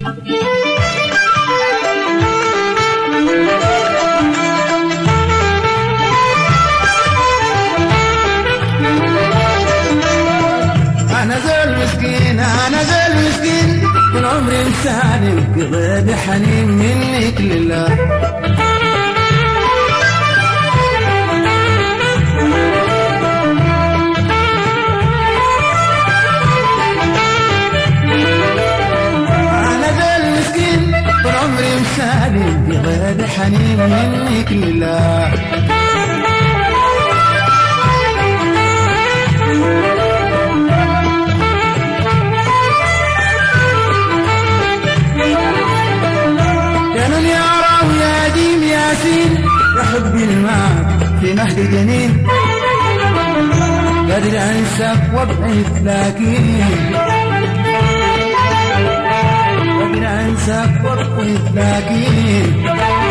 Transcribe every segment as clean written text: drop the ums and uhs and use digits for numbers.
أنا زول مسكين طول عمري مساني وقضيت حنين منك لله. أنا زول مسكين طول عمري مساني وقضيت حنين منك لله. يا حبي الماء في مهد جنين قادر انساك وابعد لكن قادر انساك وابعد لكن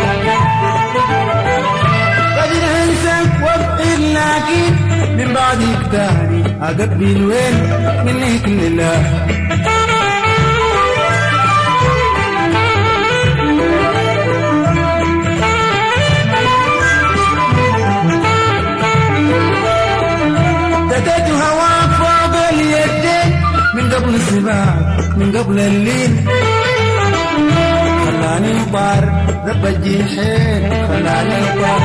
قادر انساك وابعد لكن من بعدك تاني اقبل وين منك لله. بدأت هواك فوق اليدين من قبل السباق من قبل الليل خلاني مطار رب الجيحين خلاني مطار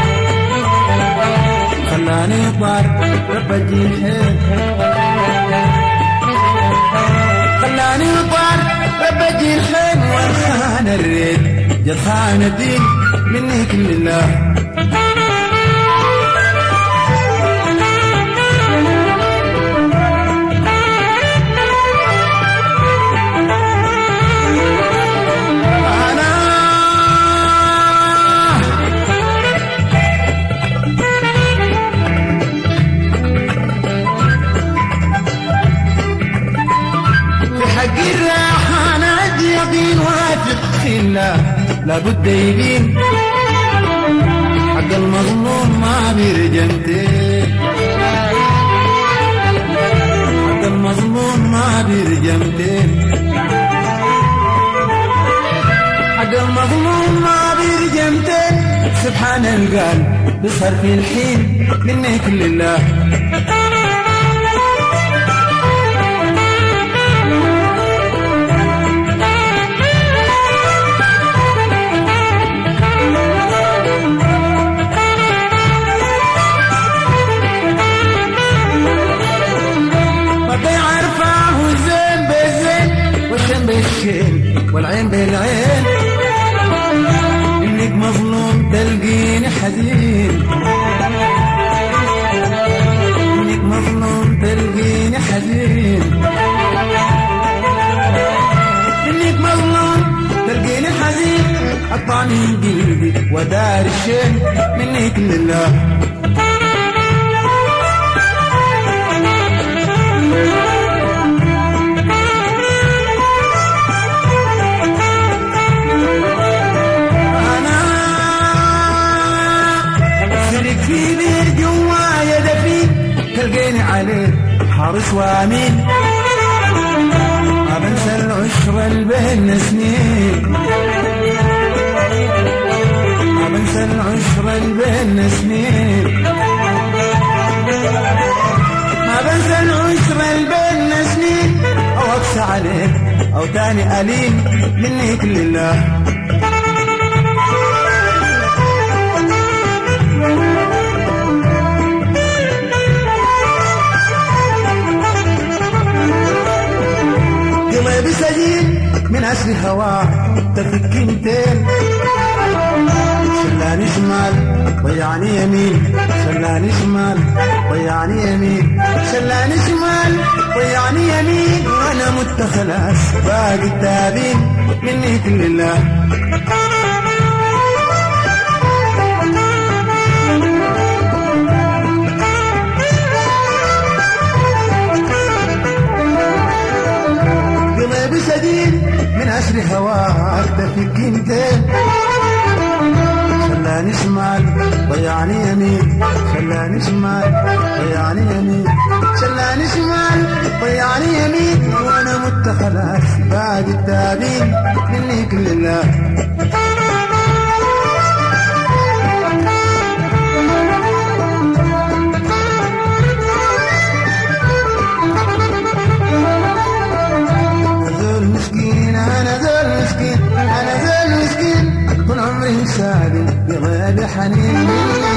رب الجيحين خلاني مطار رب الجيحين والخان الريد جد خان الدين منك لله. لابد يبين حق المظلوم ما بيرجمتين حق المظلوم ما بيرجمتين حق المظلوم ما بيرجمتين سبحان القلب بيصهر في الحين منك لله. والعين بالعين انك مظلوم تلقيني حزين انك مظلوم تلقيني حزين انك مظلوم تلقيني حزين قطعني قلبي ودار الشين منك لله. فيني جوايا دفين تلقيني عليه حارس وامين ما بنسى العشرة اللي بينا سنين ما بنسى العشرة اللي بينا سنين ما بنسى العشرة اللي بينا سنين او اقسى عليك او تاني أليم منك لله. قلبي سجين من عسل هواك تفك انتين خلاني شمال ضيعني يمين خلاني شمال ضيعني يمين خلاني شمال ضيعني يمين وانا مت خلاص باقي التابين منك لله. قلبي سديد من عسر هواك تفك انتين خلاني شمال ضيعني يمين خلاني شمال ضيعني يمين خلاني شمال ضيعني يمين وانا مت خلاص باقي التابين مني كل الله أنا ذا المسكين طول عمري مساعد بغير حنين